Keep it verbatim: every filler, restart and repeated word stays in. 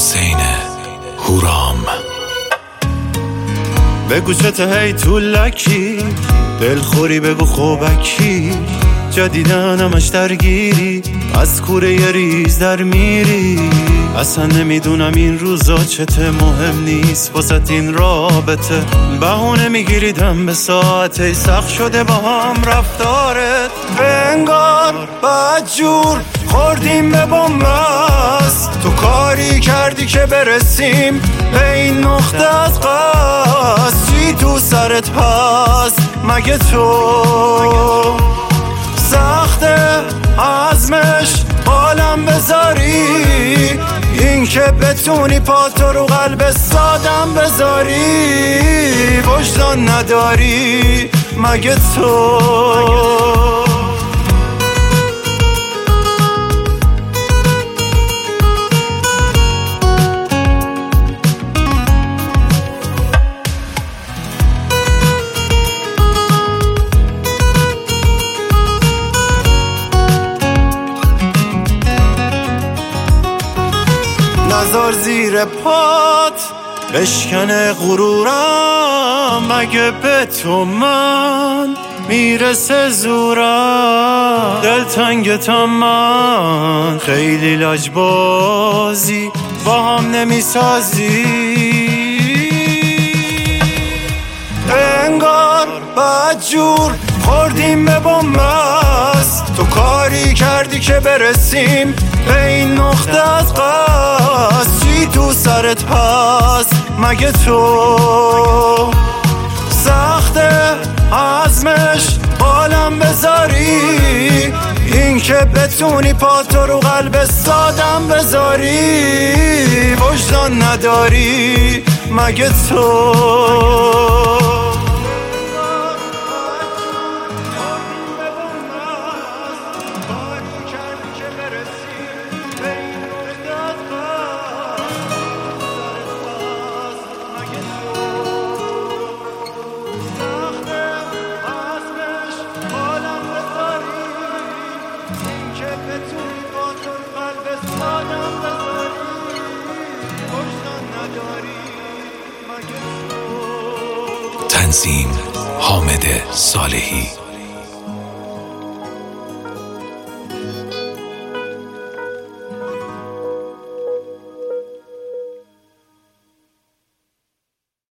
حسین هورام. بگو چته هی تو لکی، دلخوری بگو خوبکی، جدیدن همش درگیری، از کوره یه ریز در میری. اصلا نمیدونم این روزا چته، مهم نیست واسه این رابطه. بهونه میگیریدم به ساعته، سخت شده با هم رفتارت. انگار بدجور خوردیم به بنبست، تو کاری کردی که برسیم به این نقطه از قصد. چی تو سرت هست مگه تو؟ سخته عزمش بالم بذاری، این که بتونی پاتو رو قلب سادم بذاری. وجدان نداری مگه تو؟ نزار زیر پات بشکنه غرورم، مگه به تو من میرسه زورم. دلتنگتم من خیلی لجبازی، با هم نمیسازی. انگار بدجور خوردیم به بنبست، تو کاری کردی که برسیم به این نقطه از قصد. چی تو سرت هست مگه تو؟ سخته عزمش بالم بذاری، این که بتونی پاتو رو قلب سادم بذاری. وجدان نداری مگه تو؟ تنظیم حامد صالحی.